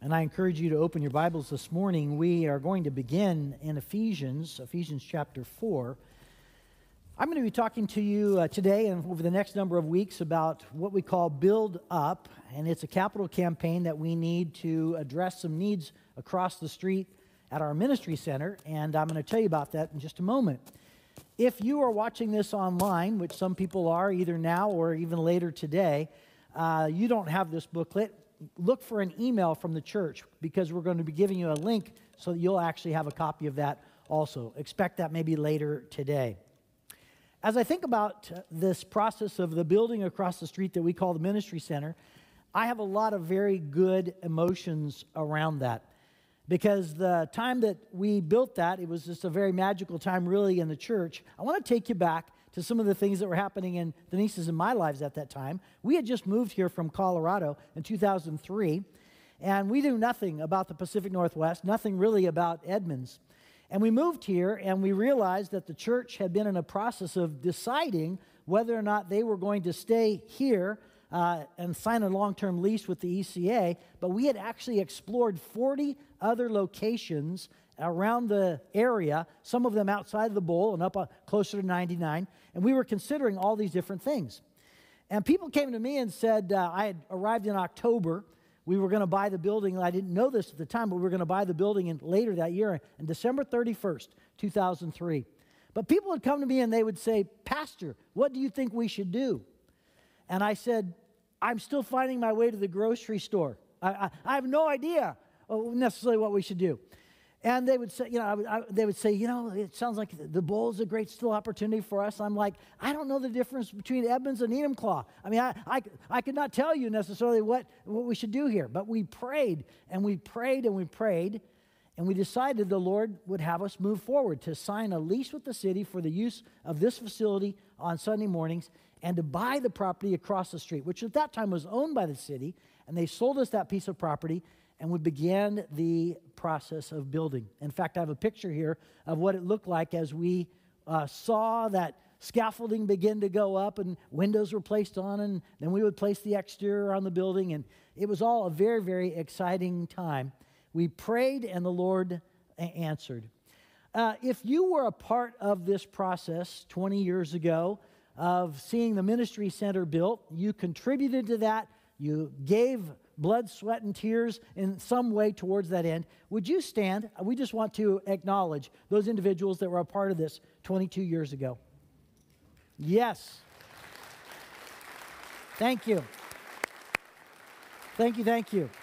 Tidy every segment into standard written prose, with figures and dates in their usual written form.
And I encourage you to open your Bibles this morning. We are going to begin in Ephesians chapter 4. I'm going to be talking to you today and over the next number of weeks about what we call Build Up. And it's a capital campaign that we need to address some needs across the street at our ministry center. And I'm going to tell you about that in just a moment. If you are watching this online, which some people are either now or even later today, you don't have this booklet. Look for an email from the church because we're going to be giving you a link so that you'll actually have a copy of that also. Expect that maybe later today. As I think about this process of the building across the street that we call the ministry center, I have a lot of very good emotions around that. Because the time that we built that, it was just a very magical time really in the church. I want to take you back to some of the things that were happening in Denise's and my lives at that time. We had just moved here from Colorado in 2003, and we knew nothing about the Pacific Northwest, nothing really about Edmonds. And we moved here, and we realized that the church had been in a process of deciding whether or not they were going to stay here and sign a long-term lease with the ECA, but we had actually explored 40 other locations around the area, some of them outside of the bowl and up closer to 99, and we were considering all these different things. And people came to me and said, I had arrived in October, we were going to buy the building, and I didn't know this at the time, but we were going to buy the building later that year, on December 31st, 2003. But people would come to me and they would say, Pastor, what do you think we should do? And I said, I'm still finding my way to the grocery store. I have no idea necessarily what we should do. And they would say, it sounds like the bowl is a great still opportunity for us. I'm like, I don't know the difference between Edmonds and Enumclaw. I mean, I could not tell you necessarily what we should do here. But we prayed, and we prayed, and we prayed, and we decided the Lord would have us move forward to sign a lease with the city for the use of this facility on Sunday mornings and to buy the property across the street, which at that time was owned by the city, and they sold us that piece of property, and we began the process of building. In fact, I have a picture here of what it looked like as we saw that scaffolding begin to go up and windows were placed on, and then we would place the exterior on the building, and it was all a very, very exciting time. We prayed, and the Lord answered. If you were a part of this process 20 years ago of seeing the ministry center built, you contributed to that, you gave blood, sweat, and tears in some way towards that end. Would you stand? We just want to acknowledge those individuals that were a part of this 22 years ago. Yes. Thank you. Thank you, thank you.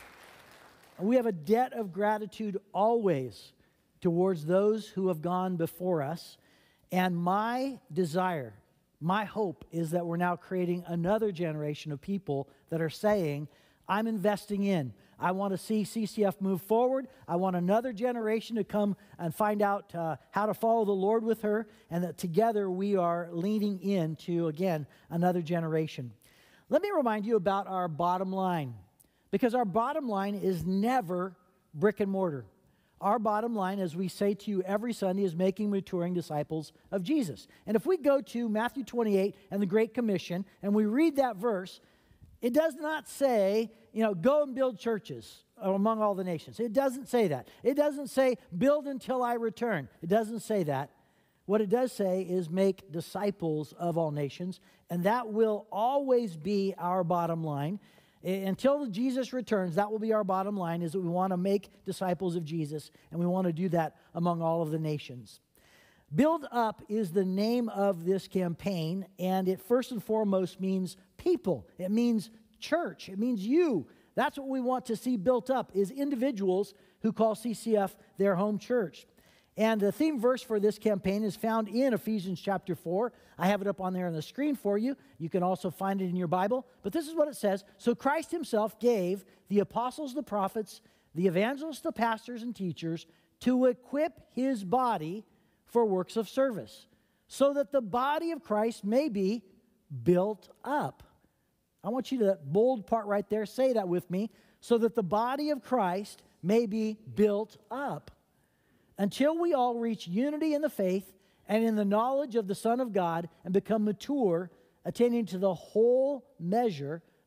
We have a debt of gratitude always towards those who have gone before us. And my desire, my hope is that we're now creating another generation of people that are saying, I'm investing in. I want to see CCF move forward. I want another generation to come and find out how to follow the Lord with her, and that together we are leaning into, again, another generation. Let me remind you about our bottom line, because our bottom line is never brick and mortar. Our bottom line, as we say to you every Sunday, is making maturing disciples of Jesus. And if we go to Matthew 28 and the Great Commission, and we read that verse, it does not say, go and build churches among all the nations. It doesn't say that. It doesn't say, build until I return. It doesn't say that. What it does say is make disciples of all nations, and that will always be our bottom line. Until Jesus returns, that will be our bottom line, is that we want to make disciples of Jesus, and we want to do that among all of the nations. Build Up is the name of this campaign, and it first and foremost means people. It means church. It means you. That's what we want to see built up, is individuals who call CCF their home church. And the theme verse for this campaign is found in Ephesians chapter 4. I have it up on there on the screen for you. You can also find it in your Bible. But this is what it says. So Christ himself gave the apostles, the prophets, the evangelists, the pastors, and teachers to equip his body for works of service, so that the body of Christ may be built up. I want you to, that bold part right there, say that with me, so that the body of Christ may be built up, until we all reach unity in the faith and in the knowledge of the Son of God and become mature, attaining to the whole measure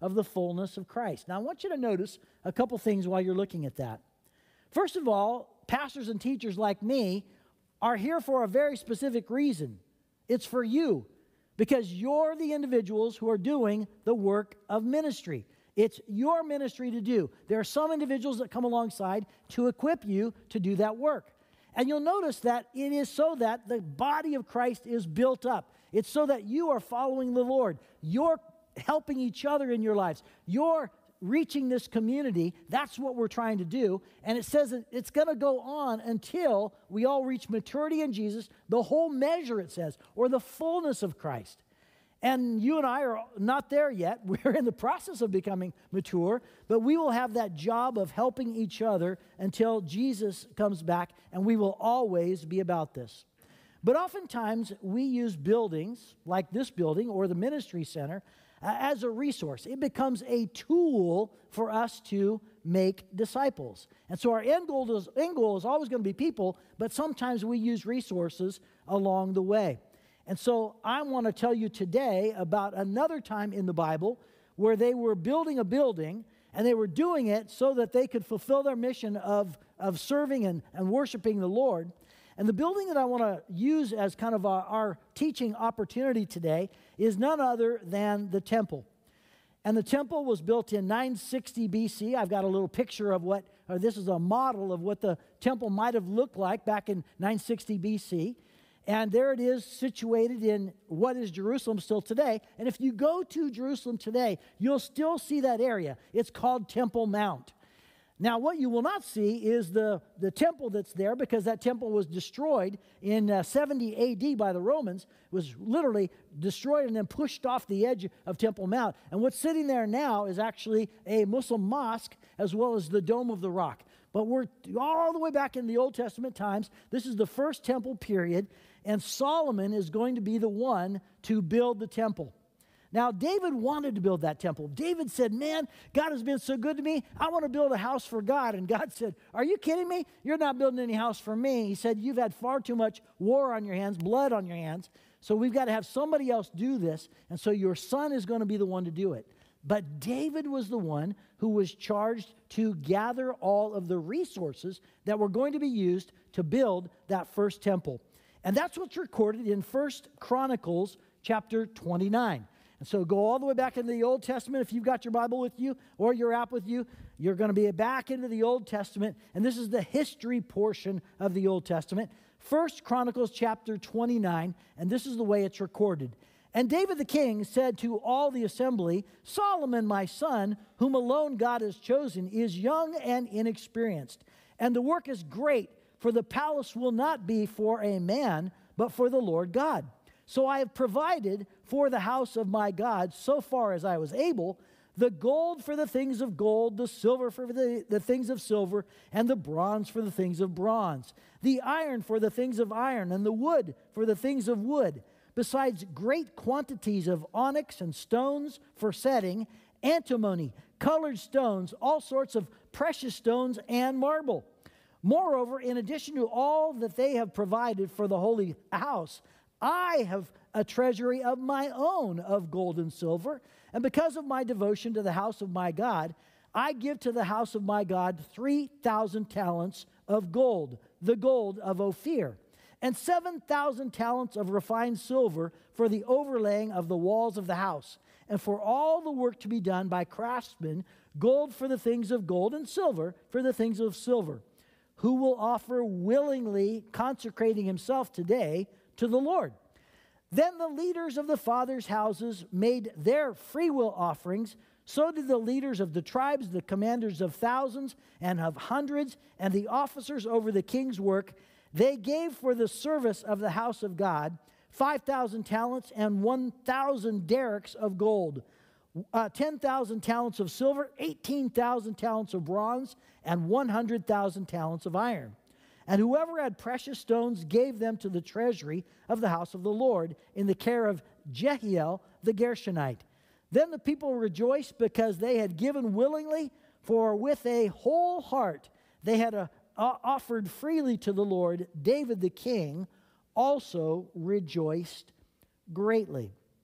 of the fullness of Christ. Now, I want you to notice a couple things while you're looking at that. First of all, pastors and teachers like me are here for a very specific reason. It's for you, because you're the individuals who are doing the work of ministry. It's your ministry to do. There are some individuals that come alongside to equip you to do that work. And you'll notice that it is so that the body of Christ is built up. It's so that you are following the Lord. You're helping each other in your lives. You're reaching this community. That's what we're trying to do. And it says that it's going to go on until we all reach maturity in Jesus, the whole measure, it says, or the fullness of Christ. And you and I are not there yet. We're in the process of becoming mature, but we will have that job of helping each other until Jesus comes back, and we will always be about this. But oftentimes, we use buildings like this building or the ministry center as a resource. It becomes a tool for us to make disciples. And so our end goal is always going to be people, but sometimes we use resources along the way. And so I want to tell you today about another time in the Bible where they were building a building, and they were doing it so that they could fulfill their mission of serving and worshiping the Lord. And the building that I want to use as kind of our teaching opportunity today is none other than the temple. And the temple was built in 960 BC. I've got a little picture of this is a model of what the temple might have looked like back in 960 BC. And there it is, situated in what is Jerusalem still today. And if you go to Jerusalem today, you'll still see that area. It's called Temple Mount. Now, what you will not see is the temple that's there, because that temple was destroyed in 70 A.D. by the Romans. It was literally destroyed and then pushed off the edge of Temple Mount. And what's sitting there now is actually a Muslim mosque as well as the Dome of the Rock. But we're all the way back in the Old Testament times. This is the first temple period, and Solomon is going to be the one to build the temple. Now, David wanted to build that temple. David said, man, God has been so good to me. I want to build a house for God. And God said, are you kidding me? You're not building any house for me. He said, you've had far too much war on your hands, blood on your hands. So we've got to have somebody else do this. And so your son is going to be the one to do it. But David was the one who was charged to gather all of the resources that were going to be used to build that first temple. And that's what's recorded in 1 Chronicles chapter 29. And so go all the way back into the Old Testament. If you've got your Bible with you or your app with you, you're going to be back into the Old Testament. And this is the history portion of the Old Testament. 1 Chronicles chapter 29, and this is the way it's recorded. And David the king said to all the assembly, Solomon, my son, whom alone God has chosen, is young and inexperienced. And the work is great, for the palace will not be for a man, but for the Lord God. So I have provided for the house of my God, so far as I was able, the gold for the things of gold, the silver for the things of silver, and the bronze for the things of bronze, the iron for the things of iron, and the wood for the things of wood, besides great quantities of onyx and stones for setting, antimony, colored stones, all sorts of precious stones, and marble. Moreover, in addition to all that they have provided for the holy house, I have a treasury of my own of gold and silver, and because of my devotion to the house of my God, I give to the house of my God 3,000 talents of gold, the gold of Ophir, and 7,000 talents of refined silver for the overlaying of the walls of the house, and for all the work to be done by craftsmen, gold for the things of gold and silver for the things of silver, who will offer willingly, consecrating himself today to the Lord. Then the leaders of the fathers' houses made their freewill offerings. So did the leaders of the tribes, the commanders of thousands and of hundreds, and the officers over the king's work. They gave for the service of the house of God 5,000 talents and 1,000 derricks of gold, 10,000 talents of silver, 18,000 talents of bronze, and 100,000 talents of iron. And whoever had precious stones gave them to the treasury of the house of the Lord in the care of Jehiel the Gershonite. Then the people rejoiced because they had given willingly, for with a whole heart they had offered freely to the Lord. David the king also rejoiced greatly.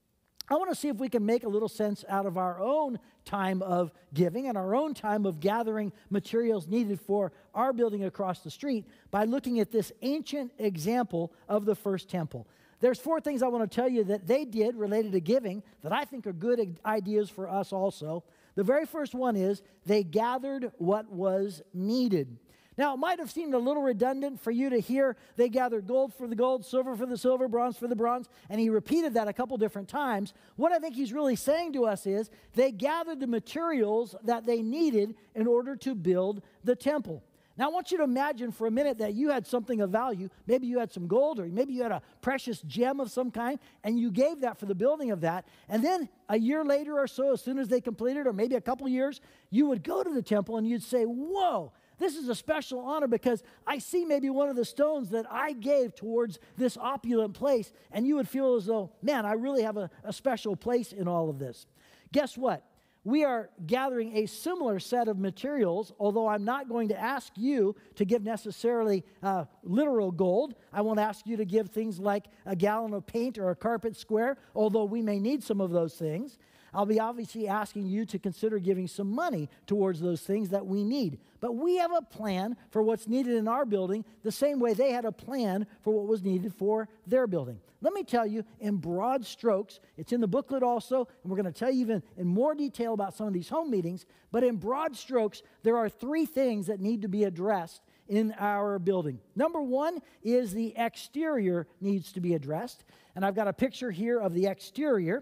I want to see if we can make a little sense out of our own time of giving and our own time of gathering materials needed for our building across the street by looking at this ancient example of the first temple. There's 4 things I want to tell you that they did related to giving that I think are good ideas for us also. The very first one is they gathered what was needed. Now, it might have seemed a little redundant for you to hear they gathered gold for the gold, silver for the silver, bronze for the bronze, and he repeated that a couple different times. What I think he's really saying to us is they gathered the materials that they needed in order to build the temple. Now, I want you to imagine for a minute that you had something of value. Maybe you had some gold, or maybe you had a precious gem of some kind, and you gave that for the building of that. And then a year later or so, as soon as they completed, or maybe a couple years, you would go to the temple and you'd say, whoa, this is a special honor because I see maybe one of the stones that I gave towards this opulent place, and you would feel as though, man, I really have a special place in all of this. Guess what? We are gathering a similar set of materials, although I'm not going to ask you to give necessarily literal gold. I won't ask you to give things like a gallon of paint or a carpet square, although we may need some of those things. I'll be obviously asking you to consider giving some money towards those things that we need. But we have a plan for what's needed in our building the same way they had a plan for what was needed for their building. Let me tell you in broad strokes, it's in the booklet also, and we're going to tell you even in more detail about some of these home meetings, but in broad strokes, there are 3 things that need to be addressed in our building. Number 1 is the exterior needs to be addressed, and I've got a picture here of the exterior.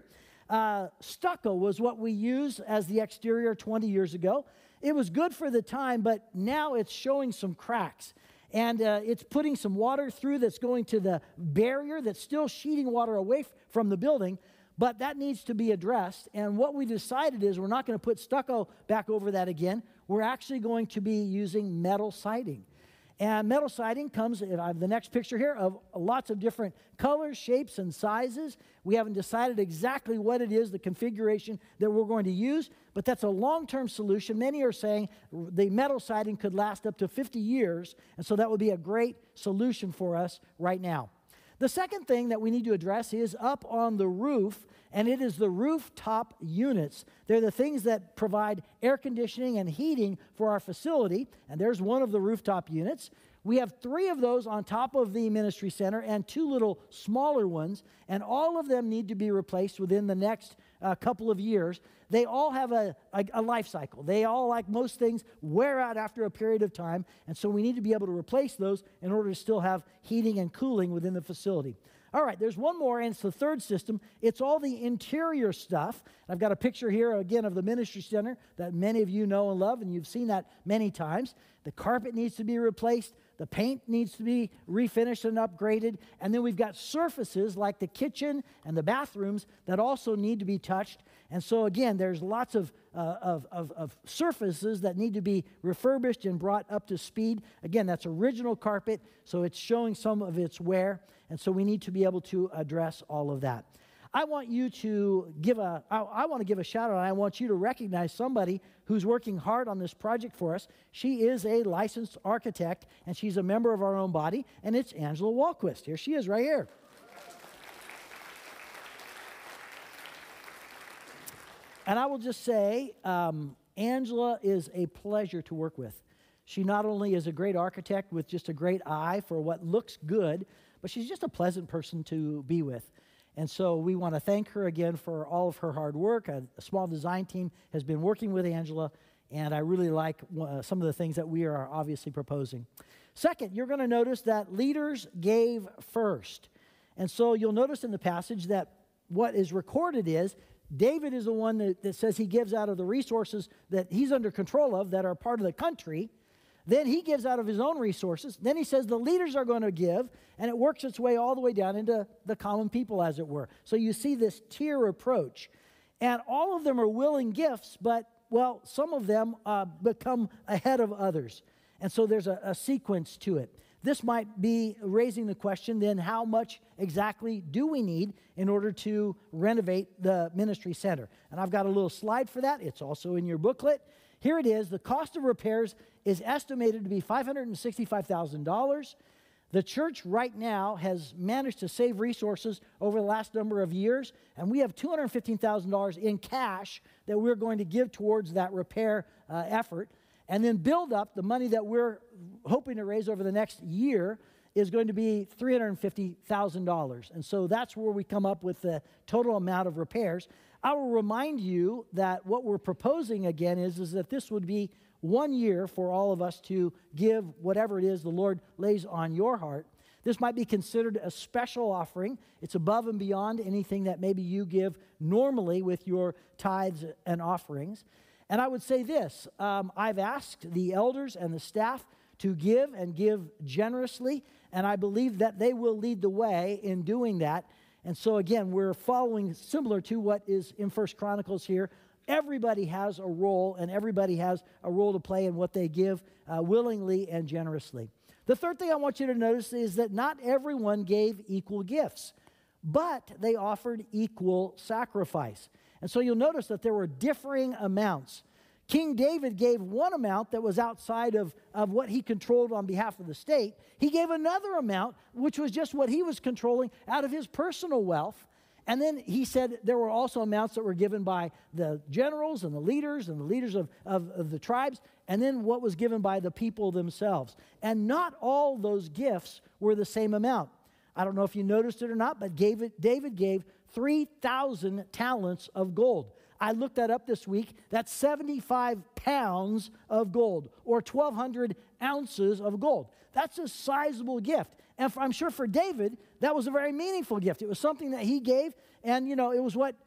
Stucco was what we used as the exterior 20 years ago. It was good for the time, but now it's showing some cracks. And it's putting some water through that's going to the barrier that's still sheeting water away from the building, but that needs to be addressed. And what we decided is we're not going to put stucco back over that again. We're actually going to be using metal siding. And metal siding comes, I have the next picture here, of lots of different colors, shapes, and sizes. We haven't decided exactly what it is, the configuration that we're going to use, but that's a long-term solution. Many are saying the metal siding could last up to 50 years, and so that would be a great solution for us right now. The second thing that we need to address is up on the roof, and it is the rooftop units. They're the things that provide air conditioning and heating for our facility, and there's one of the rooftop units. We have 3 of those on top of the ministry center and 2 little smaller ones, and all of them need to be replaced within the next couple of years. They all have a life cycle. They all, like most things, wear out after a period of time, and so we need to be able to replace those in order to still have heating and cooling within the facility. All right, there's one more, and it's the third system. It's all the interior stuff. I've got a picture here, again, of the ministry center that many of you know and love, and you've seen that many times. The carpet needs to be replaced. The paint needs to be refinished and upgraded. And then we've got surfaces like the kitchen and the bathrooms that also need to be touched. And so, again, there's lots of surfaces that need to be refurbished and brought up to speed. Again, that's original carpet, so it's showing some of its wear. And so we need to be able to address all of that. I want you to give I want to give a shout out. I want you to recognize somebody who's working hard on this project for us. She is a licensed architect, and she's a member of our own body, and it's Angela Walquist. Here she is right here. And I will just say, Angela is a pleasure to work with. She not only is a great architect with just a great eye for what looks good, but she's just a pleasant person to be with. And so we want to thank her again for all of her hard work. A small design team has been working with Angela, and I really like some of the things that we are obviously proposing. Second, you're going to notice that leaders gave first. And so you'll notice in the passage that what is recorded is David is the one that says he gives out of the resources that he's under control of that are part of the country. Then he gives out of his own resources. Then he says the leaders are going to give, and it works its way all the way down into the common people, as it were. So you see this tier approach. And all of them are willing gifts, but, well, some of them become ahead of others. And so there's a sequence to it. This might be raising the question, then, how much exactly do we need in order to renovate the ministry center? And I've got a little slide for that. It's also in your booklet. Here it is. The cost of repairs is estimated to be $565,000. The church right now has managed to save resources over the last number of years, and we have $215,000 in cash that we're going to give towards that repair effort, and then build up the money that we're hoping to raise over the next year is going to be $350,000. And so that's where we come up with the total amount of repairs. I will remind you that what we're proposing again is that this would be 1 year for all of us to give whatever it is the Lord lays on your heart. This might be considered a special offering. It's above and beyond anything that maybe you give normally with your tithes and offerings. And I would say this, I've asked the elders and the staff to give and give generously, and I believe that they will lead the way in doing that. And so again, we're following similar to what is in 1 Chronicles here. Everybody has a role, and everybody has a role to play in what they give willingly and generously. The third thing I want you to notice is that not everyone gave equal gifts, but they offered equal sacrifice. And so you'll notice that there were differing amounts. King David gave one amount that was outside of what he controlled on behalf of the state. He gave another amount, which was just what he was controlling out of his personal wealth. And then he said there were also amounts that were given by the generals and the leaders of the tribes, and then what was given by the people themselves. And not all those gifts were the same amount. I don't know if you noticed it or not, but David gave 3,000 talents of gold. I looked that up this week. That's 75 pounds of gold, or 1,200 ounces of gold. That's a sizable gift. And I'm sure for David, that was a very meaningful gift. It was something that he gave, and, it was what,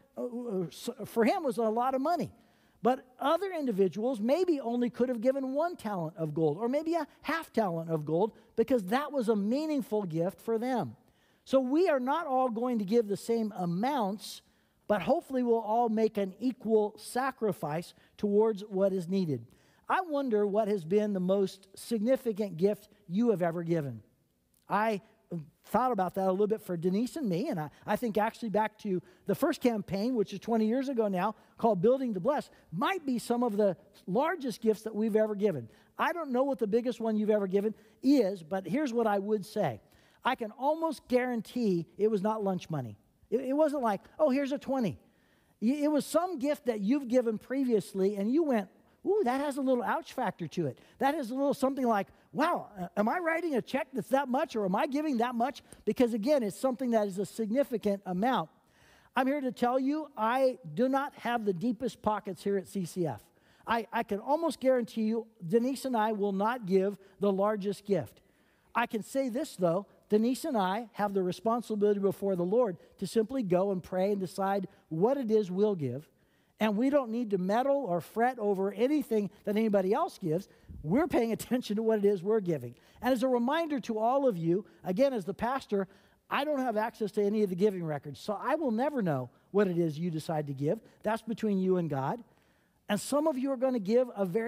for him, was a lot of money. But other individuals maybe only could have given 1 talent of gold, or maybe a half talent of gold, because that was a meaningful gift for them. So we are not all going to give the same amounts, but hopefully we'll all make an equal sacrifice towards what is needed. I wonder what has been the most significant gift you have ever given. I thought about that a little bit for Denise and me, and I think actually back to the first campaign, which is 20 years ago now, called Building to Bless, might be some of the largest gifts that we've ever given. I don't know what the biggest one you've ever given is, but here's what I would say. I can almost guarantee it was not lunch money. It wasn't like, oh, here's a 20. It was some gift that you've given previously, and you went, ooh, that has a little ouch factor to it. That is a little something like, wow, am I writing a check that's that much, or am I giving that much? Because again, it's something that is a significant amount. I'm here to tell you, I do not have the deepest pockets here at CCF. I can almost guarantee you, Denise and I will not give the largest gift. I can say this, though. Denise and I have the responsibility before the Lord to simply go and pray and decide what it is we'll give. And we don't need to meddle or fret over anything that anybody else gives. We're paying attention to what it is we're giving. And as a reminder to all of you, again, as the pastor, I don't have access to any of the giving records, so I will never know what it is you decide to give. That's between you and God. And some of you are going to give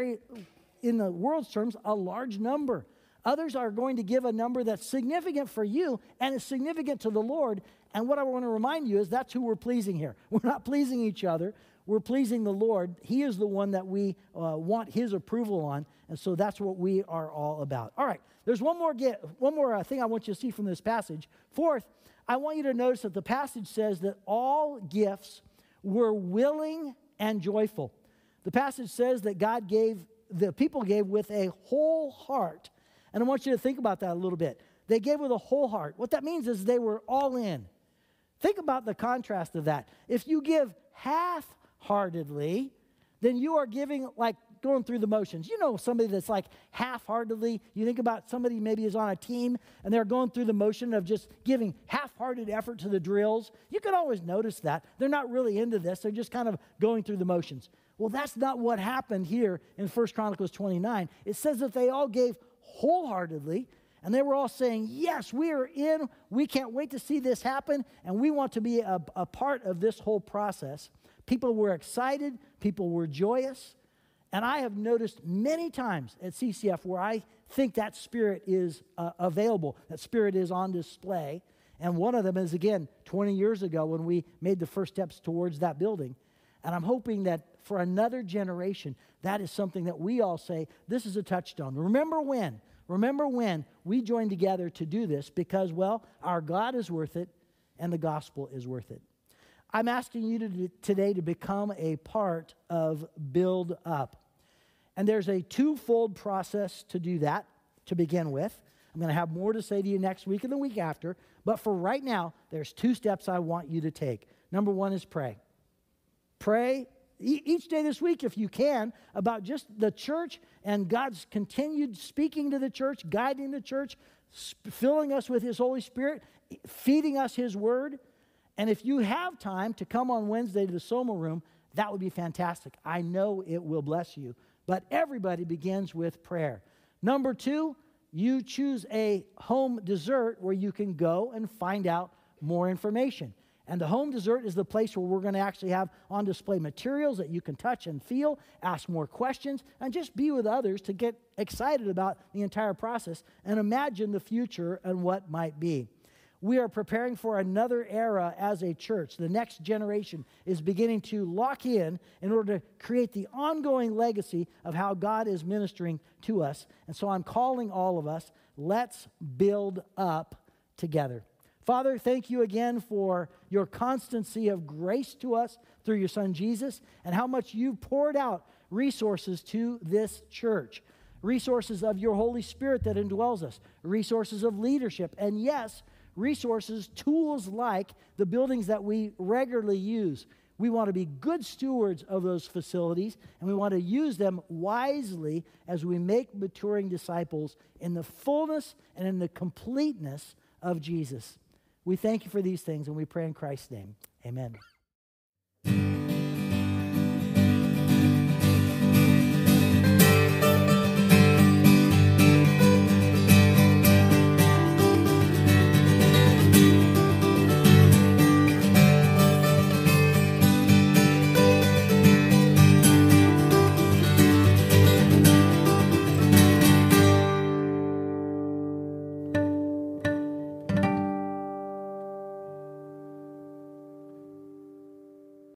in the world's terms, a large number. Others are going to give a number that's significant for you and is significant to the Lord. And what I want to remind you is that's who we're pleasing here. We're not pleasing each other. We're pleasing the Lord. He is the one that we want His approval on. And so that's what we are all about. All right, there's one more thing I want you to see from this passage. Fourth, I want you to notice that the passage says that all gifts were willing and joyful. The passage says that the people gave with a whole heart. And I want you to think about that a little bit. They gave with a whole heart. What that means is they were all in. Think about the contrast of that. If you give half-heartedly, then you are giving like going through the motions. You know, somebody that's like half-heartedly, you think about somebody maybe is on a team and they're going through the motion of just giving half-hearted effort to the drills. You can always notice that. They're not really into this. They're just kind of going through the motions. Well, that's not what happened here in 1 Chronicles 29. It says that they all gave wholeheartedly, and they were all saying, yes, we are in. We can't wait to see this happen, and we want to be a part of this whole process. People were excited. People were joyous. And I have noticed many times at CCF where I think that spirit is available, that spirit is on display. And one of them is, again, 20 years ago when we made the first steps towards that building. And I'm hoping that for another generation, that is something that we all say, this is a touchstone. Remember when? Remember when we joined together to do this because, well, our God is worth it and the gospel is worth it. I'm asking you today to become a part of Build Up. And there's a twofold process to do that to begin with. I'm going to have more to say to you next week and the week after. But for right now, there's 2 steps I want you to take. Number 1 is pray. Pray each day this week, if you can, about just the church and God's continued speaking to the church, guiding the church, filling us with His Holy Spirit, feeding us His Word. And if you have time to come on Wednesday to the Soma Room, that would be fantastic. I know it will bless you. But everybody begins with prayer. Number 2, you choose a home dessert where you can go and find out more information. And the home dessert is the place where we're going to actually have on display materials that you can touch and feel, ask more questions, and just be with others to get excited about the entire process and imagine the future and what might be. We are preparing for another era as a church. The next generation is beginning to lock in order to create the ongoing legacy of how God is ministering to us. And so I'm calling all of us, let's build up together. Father, thank you again for your constancy of grace to us through your Son Jesus and how much you've poured out resources to this church. Resources of your Holy Spirit that indwells us. Resources of leadership. And yes, resources, tools like the buildings that we regularly use. We want to be good stewards of those facilities, and we want to use them wisely as we make maturing disciples in the fullness and in the completeness of Jesus. We thank you for these things, and we pray in Christ's name. Amen.